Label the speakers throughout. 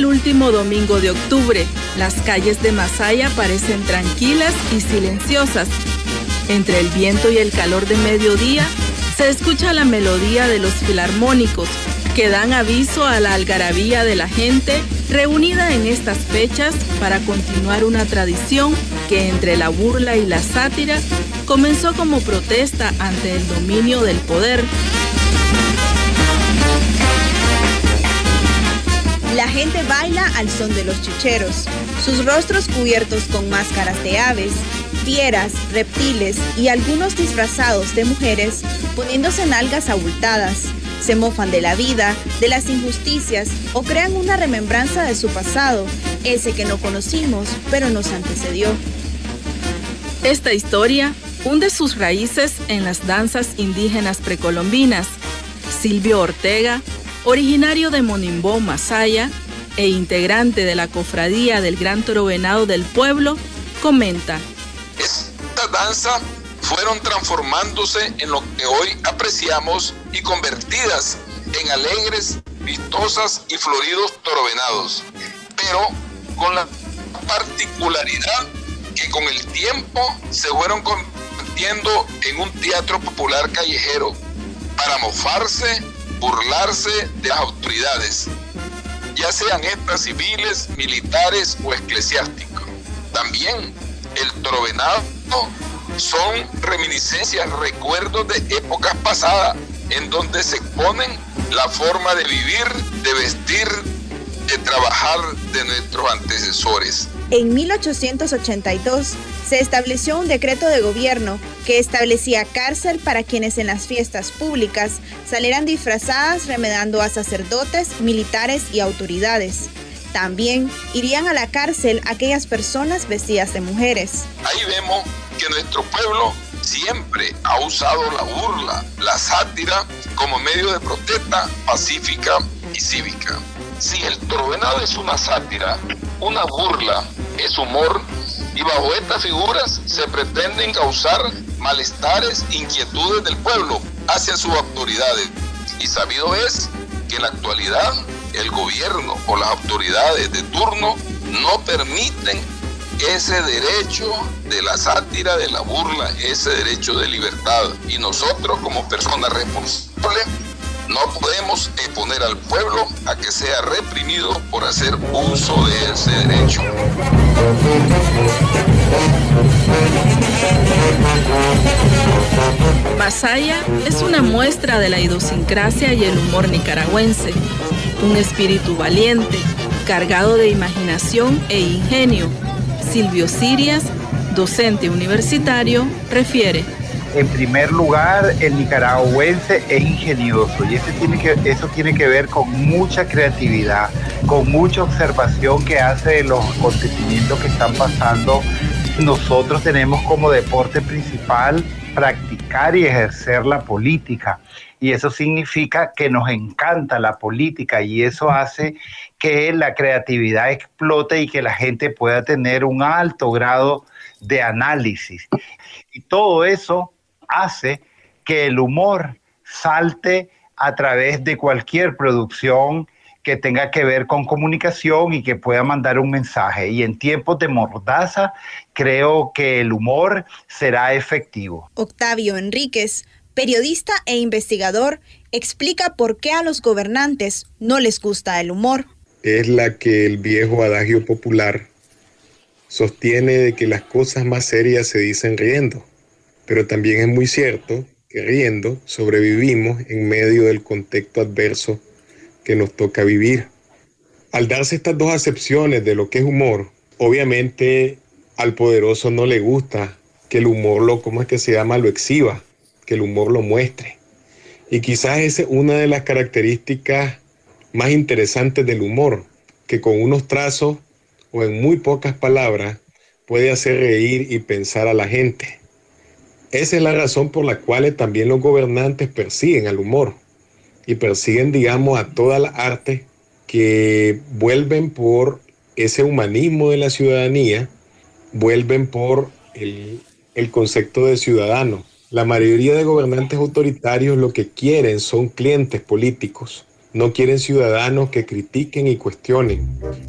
Speaker 1: último domingo de octubre. Las calles de Masaya parecen tranquilas y silenciosas. Entre el viento y el calor de mediodía, se escucha la melodía de los filarmónicos, que dan aviso a la algarabía de la gente reunida en estas fechas para continuar una tradición que entre la burla y la sátira comenzó como protesta ante el dominio del poder.
Speaker 2: La gente baila al son de los chicheros, sus rostros cubiertos con máscaras de aves, fieras, reptiles y algunos disfrazados de mujeres poniéndose nalgas abultadas. Se mofan de la vida, de las injusticias o crean una remembranza de su pasado, ese que no conocimos pero nos antecedió.
Speaker 1: Esta historia hunde sus raíces en las danzas indígenas precolombinas. Silvio Ortega, originario de Monimbó, Masaya, e integrante de la cofradía del Gran Toro Venado del pueblo, comenta:
Speaker 3: Estas danzas fueron transformándose en lo que hoy apreciamos y convertidas en alegres, vistosas y floridos torovenados, pero con la particularidad que con el tiempo se fueron convirtiendo en un teatro popular callejero para mofarse, burlarse de las autoridades, ya sean estas civiles, militares o eclesiásticos. También el torovenado son reminiscencias, recuerdos de épocas pasadas, en donde se exponen la forma de vivir, de vestir, de trabajar de nuestros antecesores.
Speaker 2: En 1882 se estableció un decreto de gobierno que establecía cárcel para quienes en las fiestas públicas salieran disfrazadas remedando a sacerdotes, militares y autoridades. También irían a la cárcel aquellas personas vestidas de mujeres.
Speaker 3: Ahí vemos que nuestro pueblo siempre ha usado la burla, la sátira como medio de protesta pacífica y cívica. Si el torovenado es una sátira, una burla, es humor, y bajo estas figuras se pretenden causar malestares, inquietudes del pueblo hacia sus autoridades. Y sabido es que en la actualidad el gobierno o las autoridades de turno no permiten ese derecho de la sátira, de la burla, ese derecho de libertad. Y nosotros como personas responsables no podemos exponer al pueblo a que sea reprimido por hacer uso de ese derecho.
Speaker 1: Masaya es una muestra de la idiosincrasia y el humor nicaragüense, un espíritu valiente, cargado de imaginación e ingenio. Silvio Sirias, docente universitario, refiere:
Speaker 4: en primer lugar, el nicaragüense es ingenioso y eso tiene que ver con mucha creatividad, con mucha observación que hace de los acontecimientos que están pasando. Nosotros tenemos como deporte principal practicar y ejercer la política, y eso significa que nos encanta la política, y eso hace que la creatividad explote y que la gente pueda tener un alto grado de análisis. Y todo eso hace que el humor salte a través de cualquier producción que tenga que ver con comunicación y que pueda mandar un mensaje. Y en tiempos de mordaza, creo que el humor será efectivo.
Speaker 2: Octavio Enríquez, periodista e investigador, explica por qué a los gobernantes no les gusta el humor.
Speaker 5: Es la que el viejo adagio popular sostiene de que las cosas más serias se dicen riendo. Pero también es muy cierto que riendo sobrevivimos en medio del contexto adverso que nos toca vivir. Al darse estas dos acepciones de lo que es humor, obviamente al poderoso no le gusta que el humor lo exhiba, que el humor lo muestre. Y quizás esa es una de las características más interesantes del humor, que con unos trazos o en muy pocas palabras puede hacer reír y pensar a la gente. Esa es la razón por la cual también los gobernantes persiguen al humor y persiguen, digamos, a todas las artes que vuelven por ese humanismo de la ciudadanía, vuelven por el concepto de ciudadano. La mayoría de gobernantes autoritarios lo que quieren son clientes políticos, No quieren ciudadanos que critiquen y cuestionen.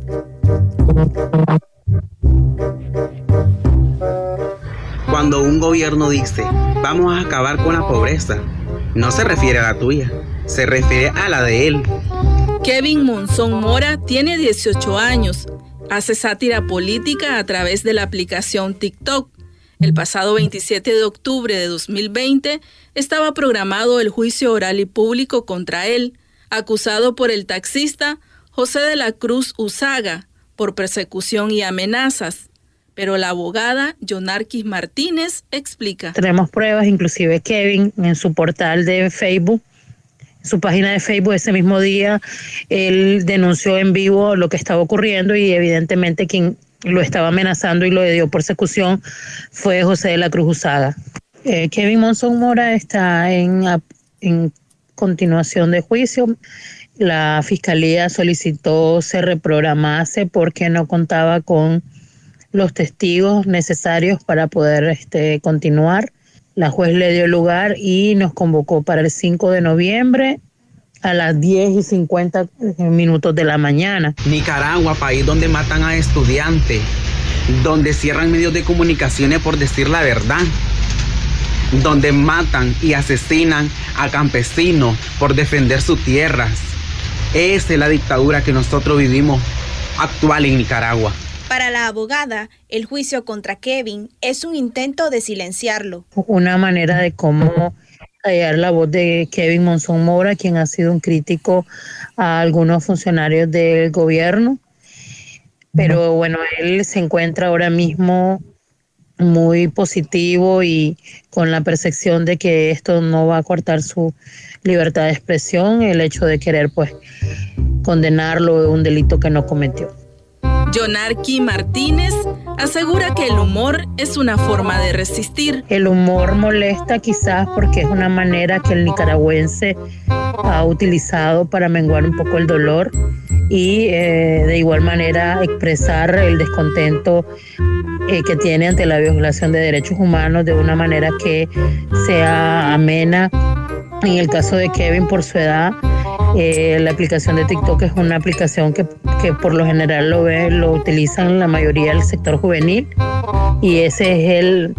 Speaker 6: Cuando un gobierno dice, vamos a acabar con la pobreza, no se refiere a la tuya, se refiere a la de él.
Speaker 1: Kevin Monzón Mora tiene 18 años. Hace sátira política a través de la aplicación TikTok. El pasado 27 de octubre de 2020 estaba programado el juicio oral y público contra él, acusado por el taxista José de la Cruz Usaga por persecución y amenazas. Pero la abogada Yonarquis Martínez explica.
Speaker 7: Tenemos pruebas, inclusive Kevin en su portal de Facebook, su página de Facebook, ese mismo día, él denunció en vivo lo que estaba ocurriendo y evidentemente quien lo estaba amenazando y lo dio persecución fue José de la Cruz Usaga. Kevin Monzón Mora está en continuación de juicio. La fiscalía solicitó se reprogramase porque no contaba con los testigos necesarios para poder continuar. La juez le dio lugar y nos convocó para el 5 de noviembre a las 10:50 de la mañana.
Speaker 6: Nicaragua, país donde matan a estudiantes, donde cierran medios de comunicaciones por decir la verdad, donde matan y asesinan a campesinos por defender sus tierras. Esa es la dictadura que nosotros vivimos actual en Nicaragua.
Speaker 2: Para la abogada, el juicio contra Kevin es un intento de silenciarlo.
Speaker 7: Una manera de cómo callar la voz de Kevin Monzón Mora, quien ha sido un crítico a algunos funcionarios del gobierno. Pero bueno, él se encuentra ahora mismo muy positivo y con la percepción de que esto no va a cortar su libertad de expresión, el hecho de querer condenarlo de un delito que no cometió.
Speaker 1: Yonarquis Martínez asegura que el humor es una forma de resistir.
Speaker 7: El humor molesta quizás porque es una manera que el nicaragüense ha utilizado para menguar un poco el dolor y de igual manera expresar el descontento que tiene ante la violación de derechos humanos de una manera que sea amena. En el caso de Kevin, por su edad, la aplicación de TikTok es una aplicación que por lo general lo utilizan la mayoría del sector juvenil y ese es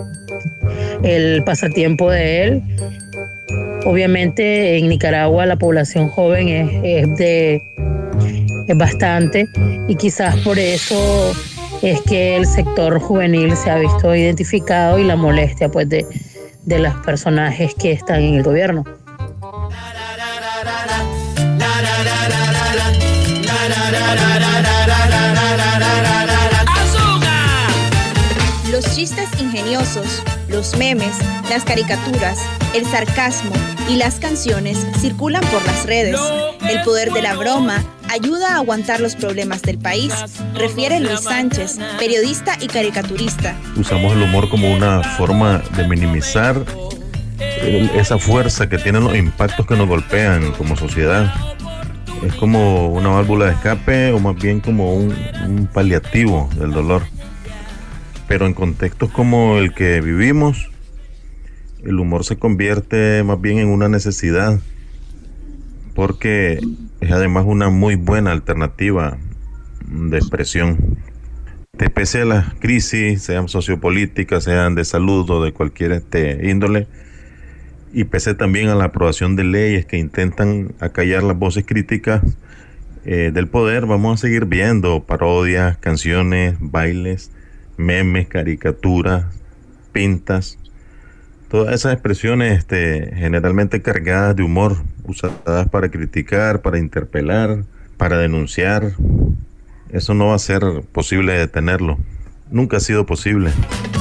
Speaker 7: el pasatiempo de él. Obviamente en Nicaragua la población joven es bastante y quizás por eso es que el sector juvenil se ha visto identificado y la molestia de los personajes que están en el gobierno.
Speaker 2: Los chistes ingeniosos, los memes, las caricaturas, el sarcasmo y las canciones circulan por las redes. El poder de la broma ayuda a aguantar los problemas del país, refiere Luis Sánchez, periodista y caricaturista.
Speaker 8: Usamos el humor como una forma de minimizar esa fuerza que tienen los impactos que nos golpean como sociedad. Es como una válvula de escape o más bien como un paliativo del dolor. Pero en contextos como el que vivimos, el humor se convierte más bien en una necesidad, porque es además una muy buena alternativa de expresión. Pese a las crisis, sean sociopolíticas, sean de salud o de cualquier índole, y pese también a la aprobación de leyes que intentan acallar las voces críticas del poder, vamos a seguir viendo parodias, canciones, bailes, memes, caricaturas, pintas, todas esas expresiones generalmente cargadas de humor, usadas para criticar, para interpelar, para denunciar. Eso no va a ser posible detenerlo. Nunca ha sido posible.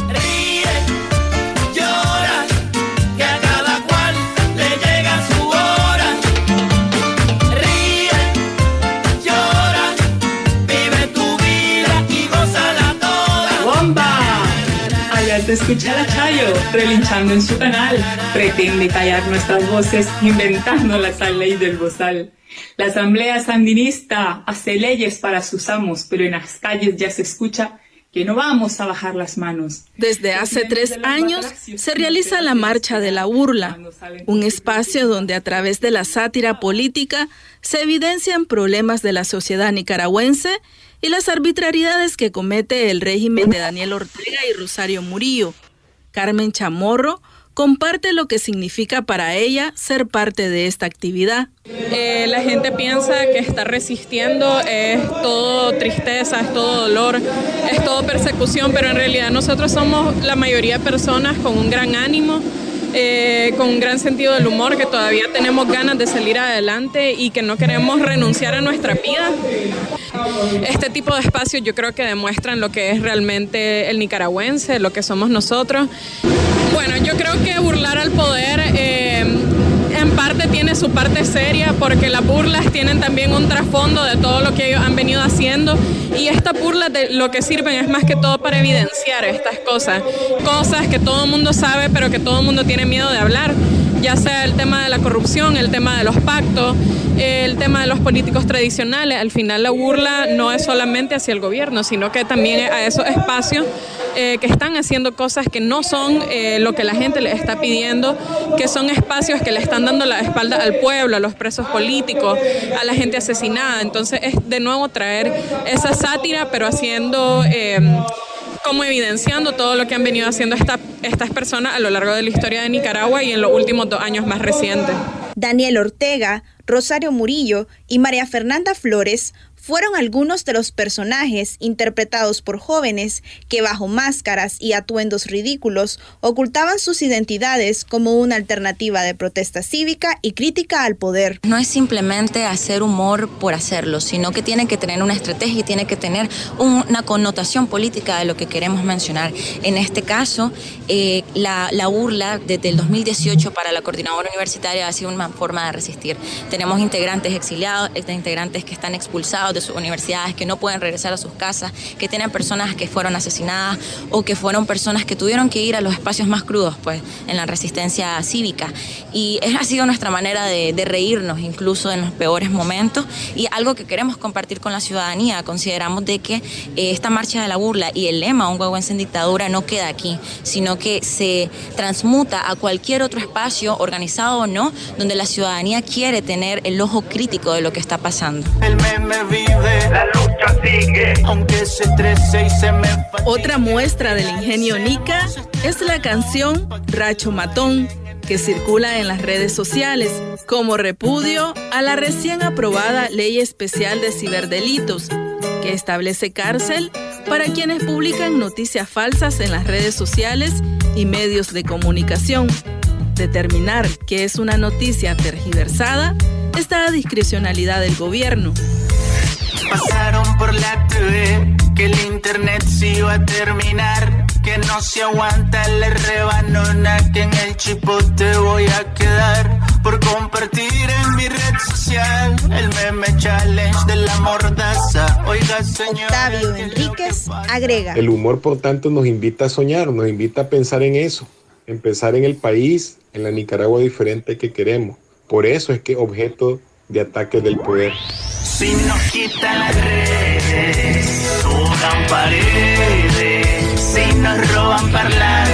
Speaker 9: Se escucha la Chayo relinchando en su canal, pretende callar nuestras voces inventando la tal ley del bozal. La asamblea sandinista hace leyes para sus amos, pero en las calles ya se escucha que no vamos a bajar las manos.
Speaker 1: Desde hace 3 años se realiza la Marcha de la Burla, un espacio donde a través de la sátira política se evidencian problemas de la sociedad nicaragüense y las arbitrariedades que comete el régimen de Daniel Ortega y Rosario Murillo. Carmen Chamorro comparte lo que significa para ella ser parte de esta actividad.
Speaker 10: La gente piensa que estar resistiendo es todo tristeza, es todo dolor, es todo persecución, pero en realidad nosotros somos la mayoría de personas con un gran ánimo, con un gran sentido del humor, que todavía tenemos ganas de salir adelante y que no queremos renunciar a nuestra vida. Este tipo de espacios yo creo que demuestran lo que es realmente el nicaragüense, lo que somos nosotros. Bueno, yo creo que burlar al poder en parte tiene su parte seria, porque las burlas tienen también un trasfondo de todo lo que ellos han venido haciendo, y estas burlas de lo que sirven es más que todo para evidenciar estas cosas que todo el mundo sabe pero que todo el mundo tiene miedo de hablar, ya sea el tema de la corrupción, el tema de los pactos, el tema de los políticos tradicionales. Al final la burla no es solamente hacia el gobierno, sino que también a esos espacios que están haciendo cosas que no son lo que la gente les está pidiendo, que son espacios que le están dando la espalda al pueblo, a los presos políticos, a la gente asesinada. Entonces es de nuevo traer esa sátira, pero haciendo, como evidenciando todo lo que han venido haciendo estas personas a lo largo de la historia de Nicaragua y en los últimos 2 años más recientes.
Speaker 2: Daniel Ortega, Rosario Murillo y María Fernanda Flores fueron algunos de los personajes interpretados por jóvenes que bajo máscaras y atuendos ridículos ocultaban sus identidades como una alternativa de protesta cívica y crítica al poder.
Speaker 11: No es simplemente hacer humor por hacerlo, sino que tiene que tener una estrategia y tiene que tener una connotación política de lo que queremos mencionar. En este caso, la burla desde el 2018 para la coordinadora universitaria ha sido una forma de resistir. Tenemos integrantes exiliados, integrantes que están expulsados de sus universidades, que no pueden regresar a sus casas, que tienen personas que fueron asesinadas o que fueron personas que tuvieron que ir a los espacios más crudos, pues, en la resistencia cívica. Y ha sido nuestra manera de reírnos incluso en los peores momentos, y algo que queremos compartir con la ciudadanía. Consideramos de que esta marcha de la burla y el lema "Un huehuense en dictadura" no queda aquí, sino que se transmuta a cualquier otro espacio, organizado o no, donde la ciudadanía quiere tener el ojo crítico de lo que está pasando.
Speaker 12: El meme vive, la lucha sigue, aunque se estrese y se me fatigue.
Speaker 1: Otra muestra del ingenio nica es la canción Racho Matón, que circula en las redes sociales como repudio a la recién aprobada Ley Especial de Ciberdelitos, que establece cárcel para quienes publican noticias falsas en las redes sociales y medios de comunicación. Determinar qué es una noticia tergiversada está a discrecionalidad del gobierno.
Speaker 12: Pasaron por la TV que el internet se iba a terminar, que no se aguanta la rebanona, que en el chipote voy a quedar por compartir en mi red social el meme challenge de la mordaza. Oiga, señor.
Speaker 2: Octavio Enríquez agrega:
Speaker 5: el humor, por tanto, nos invita a soñar, nos invita a pensar en eso, en pensar en el país, en la Nicaragua diferente que queremos. Por eso es que objeto de ataques del poder.
Speaker 12: Si nos quitan las redes, sudan paredes, si nos roban parlantes.